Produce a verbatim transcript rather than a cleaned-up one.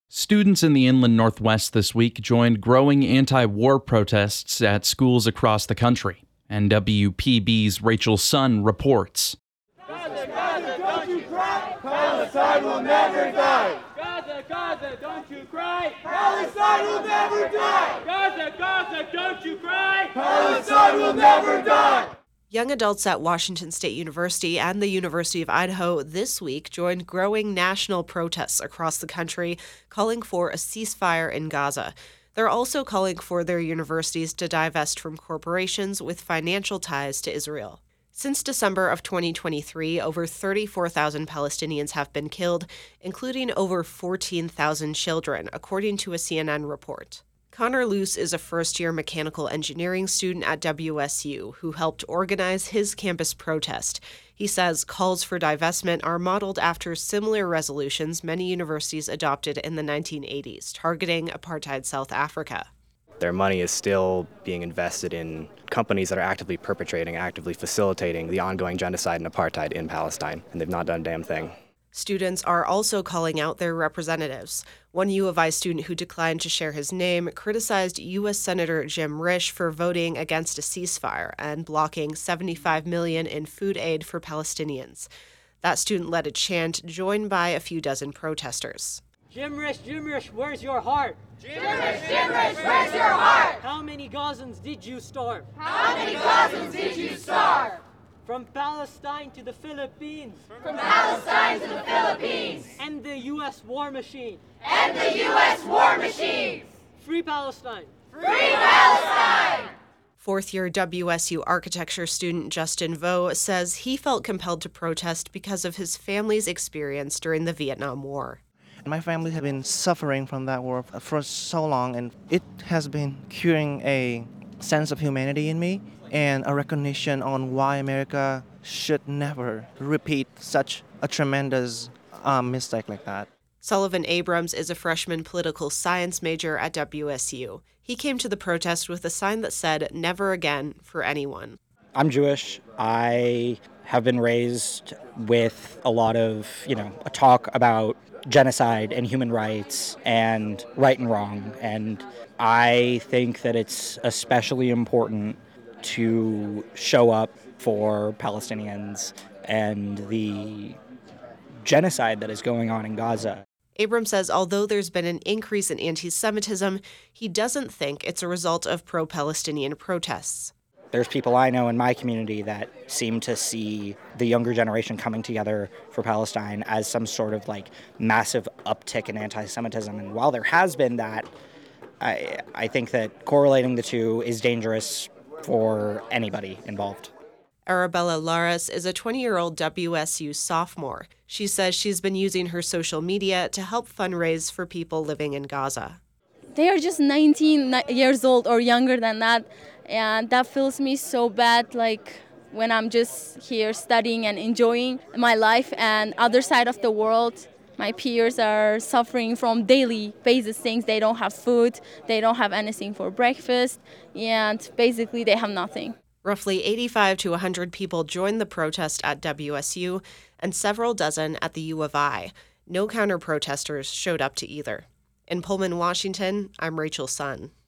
Students in the inland Northwest this week joined growing anti-war protests at schools across the country. N W P B's Rachel Sun reports. Gaza, Gaza, don't you cry! Palestine will never die! Gaza, Gaza, don't you cry! Palestine will never die! Gaza, Gaza, don't you cry! Palestine will never die! Young adults at Washington State University and the University of Idaho this week joined growing national protests across the country calling for a ceasefire in Gaza. They're also calling for their universities to divest from corporations with financial ties to Israel. Since December of twenty twenty-three, over thirty-four thousand Palestinians have been killed, including over fourteen thousand children, according to a C N N report. Connor Luce is a first-year mechanical engineering student at W S U who helped organize his campus protest. He says calls for divestment are modeled after similar resolutions many universities adopted in the nineteen eighties, targeting apartheid South Africa. Their money is still being invested in companies that are actively perpetrating, actively facilitating the ongoing genocide and apartheid in Palestine, and they've not done a damn thing. Students are also calling out their representatives. One U of I student who declined to share his name criticized U S Senator Jim Risch for voting against a ceasefire and blocking seventy-five million dollars in food aid for Palestinians. That student led a chant joined by a few dozen protesters. Jim Risch, Jim Risch, where's your heart? Jim Risch, Jim Risch, where's your heart? How many Gazans did you starve? How many Gazans did you starve? From Palestine to the Philippines. From Palestine to the Philippines. And the U S war machine. And the U S war machine. Free Palestine. Free Palestine. Fourth-year W S U architecture student Justin Vo says he felt compelled to protest because of his family's experience during the Vietnam War. My family has been suffering from that war for so long, and it has been curing a sense of humanity in me and a recognition on why America should never repeat such a tremendous um, mistake like that. Sullivan Abrams is a freshman political science major at W S U. He came to the protest with a sign that said, "Never again for anyone." I'm Jewish. I have been raised with a lot of, you know, a talk about genocide and human rights and right and wrong. And I think that it's especially important to show up for Palestinians and the genocide that is going on in Gaza. Abrams says although there's been an increase in anti-Semitism, he doesn't think it's a result of pro-Palestinian protests. There's people I know in my community that seem to see the younger generation coming together for Palestine as some sort of like massive uptick in anti-Semitism. And while there has been that, I, I think that correlating the two is dangerous for anybody involved. Arabella Laras is a twenty-year-old W S U sophomore. She says she's been using her social media to help fundraise for people living in Gaza. They are just nineteen years old or younger than that, and that feels me so bad, like when I'm just here studying and enjoying my life, and other side of the world, my peers are suffering from daily basis things. They don't have food, they don't have anything for breakfast, and basically they have nothing. Roughly eighty-five to one hundred people joined the protest at W S U and several dozen at the U of I. No counter-protesters showed up to either. In Pullman, Washington, I'm Rachel Sun.